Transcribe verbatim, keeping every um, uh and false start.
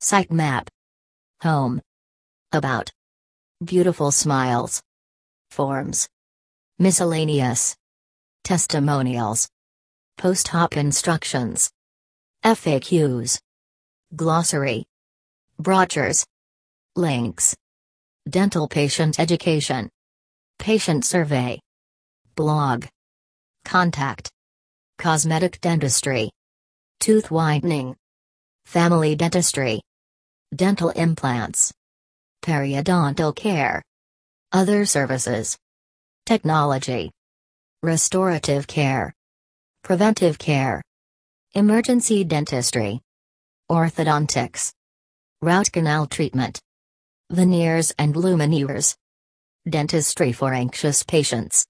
Sitemap. Home. About. Beautiful smiles. Forms. Miscellaneous. Testimonials. Post-op instructions. F A Qs. Glossary. Brochures. Links. Dental patient education. Patient survey. Blog. Contact. Cosmetic dentistry. Tooth whitening. Family dentistry. Dental implants. Periodontal care. Other services. Technology. Restorative care. Preventive care. Emergency dentistry. Orthodontics. Root canal treatment. Veneers and lumineers. Dentistry for anxious patients.